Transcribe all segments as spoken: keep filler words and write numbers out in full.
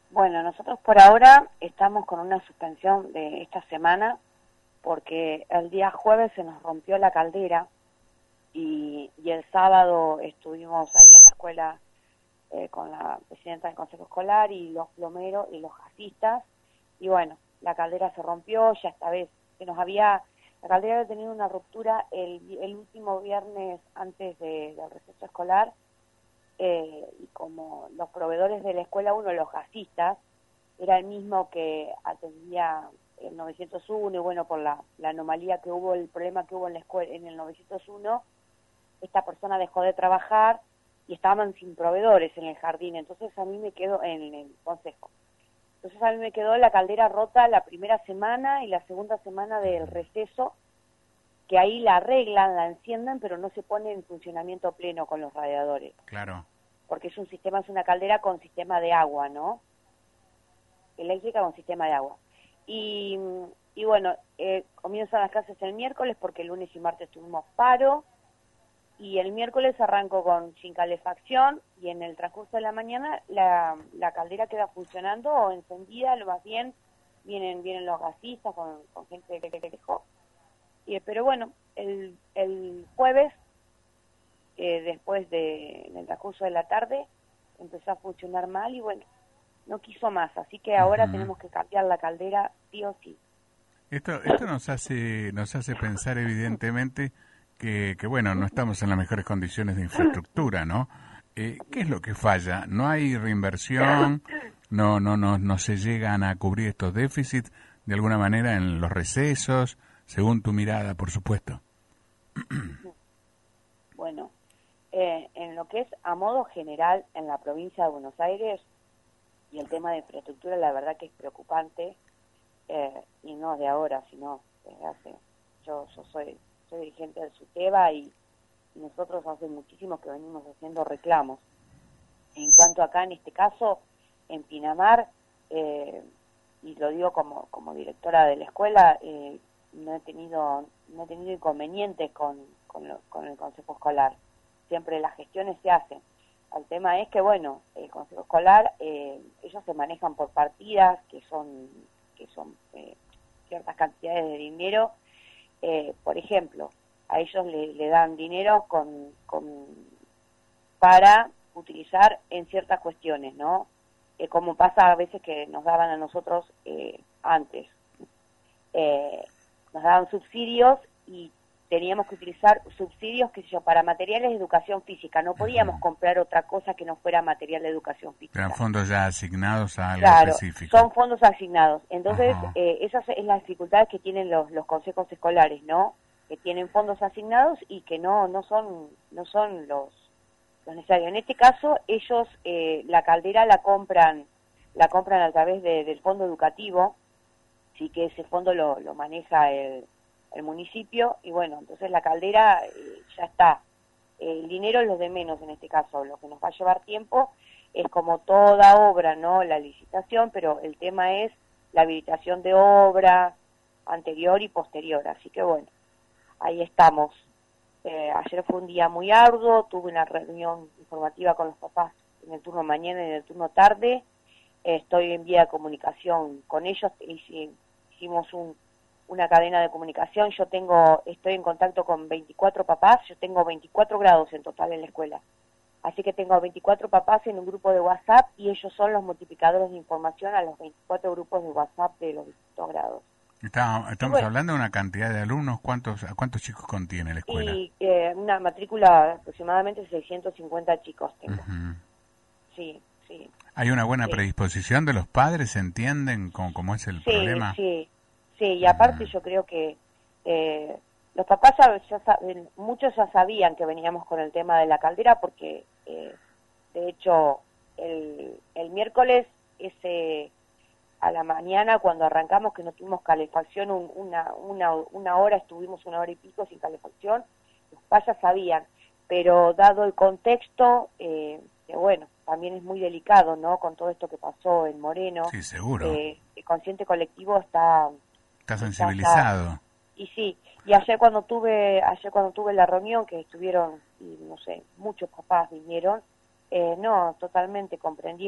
Bueno, nosotros por ahora estamos con una suspensión de esta semana porque el día jueves se nos rompió la caldera y, y el sábado estuvimos ahí en la escuela eh, con la presidenta del consejo escolar y los plomeros y los gasistas y bueno, la caldera se rompió, ya esta vez se nos había, la caldera había tenido una ruptura el, el último viernes antes de, del receso escolar. Eh, y como los proveedores de la escuela, uno, los gasistas, era el mismo que atendía el novecientos uno, y bueno, por la, la anomalía que hubo, el problema que hubo en la escuela, en el novecientos uno, esta persona dejó de trabajar y estaban sin proveedores en el jardín, entonces a mí me quedó, en el consejo, entonces a mí me quedó la caldera rota la primera semana y la segunda semana del receso, que ahí la arreglan, la encienden, pero no se pone en funcionamiento pleno con los radiadores. Claro. Porque es un sistema, es una caldera con sistema de agua, ¿no? Eléctrica con sistema de agua. Y, y bueno, eh, comienzan las clases el miércoles porque el lunes y martes tuvimos paro, y el miércoles arranco con sin calefacción, y en el transcurso de la mañana la, la caldera queda funcionando o encendida, lo más bien, vienen vienen los gasistas con, con gente que dejó. Y, pero bueno, el, el jueves, eh, después de, en el transcurso de la tarde, empezó a funcionar mal y bueno, no quiso más, así que ahora Uh-huh. tenemos que cambiar la caldera sí o sí. Esto, esto nos hace, nos hace pensar evidentemente que, que, bueno, no estamos en las mejores condiciones de infraestructura, ¿no? Eh, ¿Qué es lo que falla? ¿No hay reinversión? ¿No, no, no, no se llegan a cubrir estos déficits de alguna manera en los recesos? Según tu mirada, por supuesto. Bueno, eh, en lo que es a modo general en la provincia de Buenos Aires, y el tema de infraestructura, la verdad que es preocupante, eh, y no de ahora, sino desde hace, yo, yo soy, soy dirigente del SUTEBA y, y nosotros hace muchísimo que venimos haciendo reclamos. En cuanto acá, en este caso, en Pinamar, eh, y lo digo como, como directora de la escuela, eh, no he tenido no he tenido inconvenientes con, con, lo, con el consejo escolar. Siempre las gestiones se hacen. El tema es que, bueno, el consejo escolar, eh, ellos se manejan por partidas, que son que son eh, ciertas cantidades de dinero. Eh, por ejemplo, a ellos le, le dan dinero con, con para utilizar en ciertas cuestiones, ¿no? Eh, como pasa a veces que nos daban a nosotros eh, antes. Eh, nos daban subsidios y teníamos que utilizar subsidios, qué sé yo, para materiales de educación física. No podíamos uh-huh. comprar otra cosa que no fuera material de educación física. Eran fondos ya asignados a algo claro, específico. Son fondos asignados. Entonces, uh-huh. eh, esas es las dificultades que tienen los, los consejos escolares, ¿no? Que tienen fondos asignados y que no no son no son los, los necesarios. En este caso, ellos eh, la caldera la compran la compran a través de, del fondo educativo, sí, que ese fondo lo, lo maneja el el municipio, y bueno, entonces la caldera eh, ya está. El dinero es lo de menos en este caso, lo que nos va a llevar tiempo es como toda obra, ¿no? La licitación, pero el tema es la habilitación de obra anterior y posterior, así que bueno, ahí estamos. Eh, ayer fue un día muy arduo, tuve una reunión informativa con los papás en el turno mañana y en el turno tarde, eh, estoy en vía de comunicación con ellos, hicimos un una cadena de comunicación. Yo tengo, estoy en contacto con veinticuatro papás, yo tengo veinticuatro grados en total en la escuela, así que tengo veinticuatro papás en un grupo de WhatsApp y ellos son los multiplicadores de información a los veinticuatro grupos de WhatsApp de los distintos grados. Está, estamos bueno, hablando de una cantidad de alumnos. ¿Cuántos ¿cuántos chicos contiene la escuela? Y eh, una matrícula aproximadamente seiscientos cincuenta chicos tengo. Uh-huh. Sí, sí. ¿Hay una buena sí. predisposición de los padres? ¿Entienden cómo, cómo es el sí, problema? Sí, sí, y aparte uh-huh. yo creo que eh, los papás ya, ya saben, muchos ya sabían que veníamos con el tema de la caldera porque eh, de hecho el, el miércoles ese a la mañana cuando arrancamos que no tuvimos calefacción un, una, una, una hora, estuvimos una hora y pico sin calefacción, los papás ya sabían, pero dado el contexto, eh, que bueno, también es muy delicado, ¿no? Con todo esto que pasó en Moreno. Sí, seguro. Eh, el consciente colectivo está... Está sensibilizado. Está, y sí, y ayer cuando tuve ayer cuando tuve la reunión, que estuvieron, y no sé, muchos papás vinieron, eh, no, totalmente comprendieron.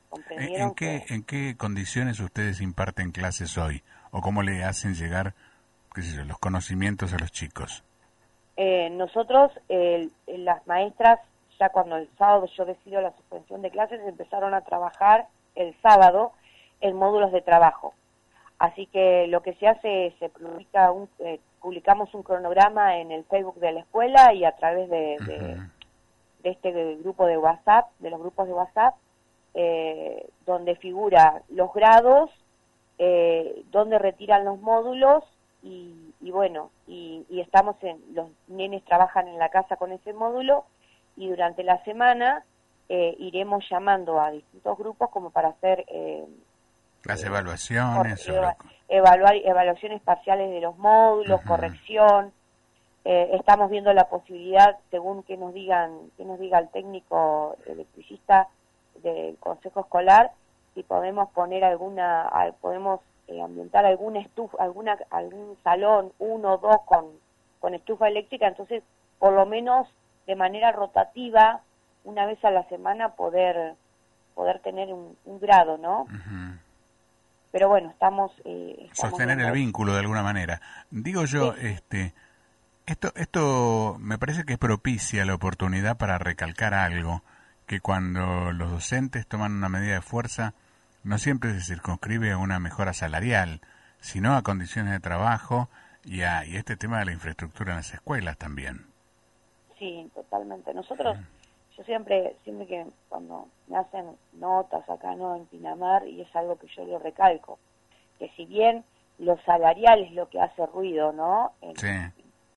comprendieron ¿En qué, que... ¿En qué condiciones ustedes imparten clases hoy? ¿O cómo le hacen llegar, qué sé yo, los conocimientos a los chicos? Eh, nosotros, eh, las maestras, ya cuando el sábado yo decido la suspensión de clases, empezaron a trabajar el sábado en módulos de trabajo. Así que lo que se hace es, se publica un, eh, publicamos un cronograma en el Facebook de la escuela y a través de, de, Uh-huh. de este grupo de WhatsApp, de los grupos de WhatsApp, eh, donde figura los grados, eh, donde retiran los módulos y, y bueno, y, y estamos en, los nenes trabajan en la casa con ese módulo y durante la semana eh, iremos llamando a distintos grupos como para hacer... Eh, Las eh, evaluaciones cor- eva- sobre... evaluar evaluaciones parciales de los módulos, Uh-huh. corrección. Eh, estamos viendo la posibilidad, según que nos digan, que nos diga el técnico electricista del consejo escolar, si podemos poner alguna, al- podemos eh, ambientar alguna estufa, alguna, algún salón, uno o dos con, con estufa eléctrica, entonces por lo menos de manera rotativa, una vez a la semana poder, poder tener un, un grado, ¿no? Uh-huh. Pero bueno, estamos... Eh, estamos Sostener el viendo. vínculo de alguna manera. Digo yo, Sí. este... Esto, esto me parece que es propicia la oportunidad para recalcar algo, que cuando los docentes toman una medida de fuerza, no siempre se circunscribe a una mejora salarial, sino a condiciones de trabajo y a y este tema de la infraestructura en las escuelas también. Sí, totalmente. Nosotros, yo siempre, siempre que cuando me hacen notas acá, ¿no?, en Pinamar, y es algo que yo lo recalco, que si bien lo salarial es lo que hace ruido, ¿no?, en, Sí.